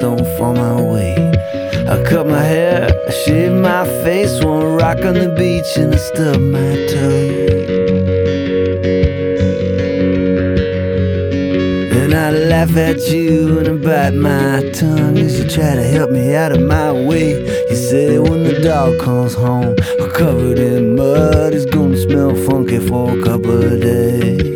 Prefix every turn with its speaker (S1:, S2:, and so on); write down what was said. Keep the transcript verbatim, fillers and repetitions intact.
S1: don't fall my way. I cut my hair, I shaved my face, one rock on the beach and I stubbed my toe. And I laugh at you and I bite my tongue as you try to help me out of my way. You say when the dog comes home, covered in mud, it's gonna smell funky for a couple of days.